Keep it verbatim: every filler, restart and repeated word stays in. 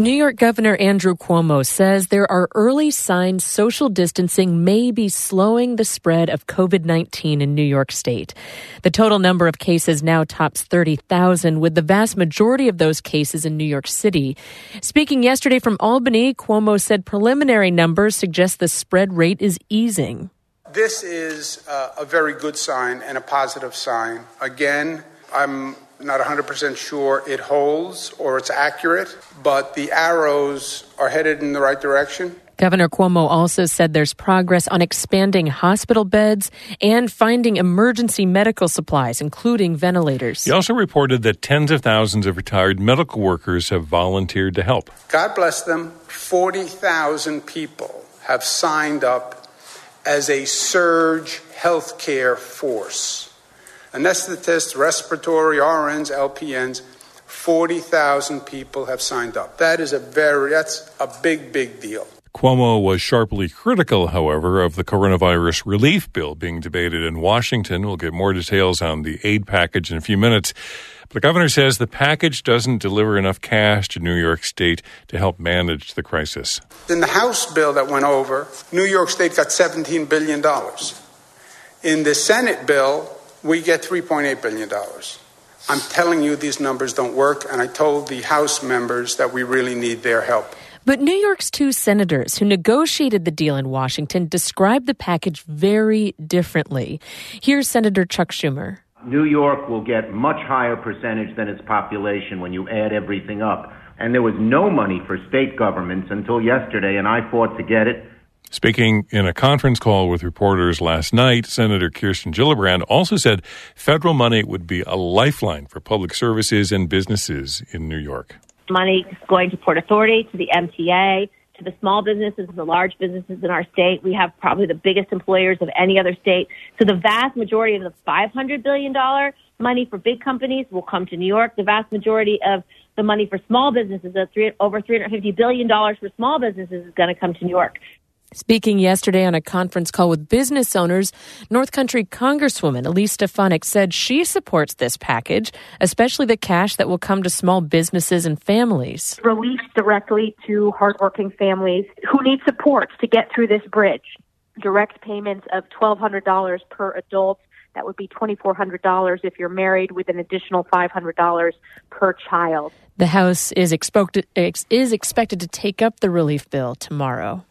New York Governor Andrew Cuomo says there are early signs social distancing may be slowing the spread of covid nineteen in New York State. The total number of cases now tops thirty thousand, with the vast majority of those cases in New York City. Speaking yesterday from Albany, Cuomo said preliminary numbers suggest the spread rate is easing. This is uh, a very good sign and a positive sign. Again, I'm not one hundred percent sure it holds or it's accurate, but the arrows are headed in the right direction. Governor Cuomo also said there's progress on expanding hospital beds and finding emergency medical supplies, including ventilators. He also reported that tens of thousands of retired medical workers have volunteered to help. God bless them. forty thousand people have signed up as a surge healthcare force. Anesthetists, respiratory, R Ns, L P Ns, forty thousand people have signed up. That is a very, that's a big, big deal. Cuomo was sharply critical, however, of the coronavirus relief bill being debated in Washington. We'll get more details on the aid package in a few minutes. But the governor says the package doesn't deliver enough cash to New York State to help manage the crisis. In the House bill that went over, New York State got seventeen billion dollars. In the Senate bill, we get three point eight billion dollars. I'm telling you, these numbers don't work, and I told the House members that we really need their help. But New York's two senators who negotiated the deal in Washington described the package very differently. Here's Senator Chuck Schumer. New York will get much higher percentage than its population when you add everything up. And there was no money for state governments until yesterday, and I fought to get it. Speaking in a conference call with reporters last night, Senator Kirsten Gillibrand also said federal money would be a lifeline for public services and businesses in New York. Money is going to Port Authority, to the M T A, to the small businesses, the large businesses in our state. We have probably the biggest employers of any other state. So the vast majority of the five hundred billion dollars money for big companies will come to New York. The vast majority of the money for small businesses, over three hundred fifty billion dollars for small businesses, is going to come to New York. Speaking yesterday on a conference call with business owners, North Country Congresswoman Elise Stefanik said she supports this package, especially the cash that will come to small businesses and families. Relief directly to hardworking families who need support to get through this bridge. Direct payments of twelve hundred dollars per adult. That would be twenty-four hundred dollars if you're married, with an additional five hundred dollars per child. The House is expected, is expected to take up the relief bill tomorrow.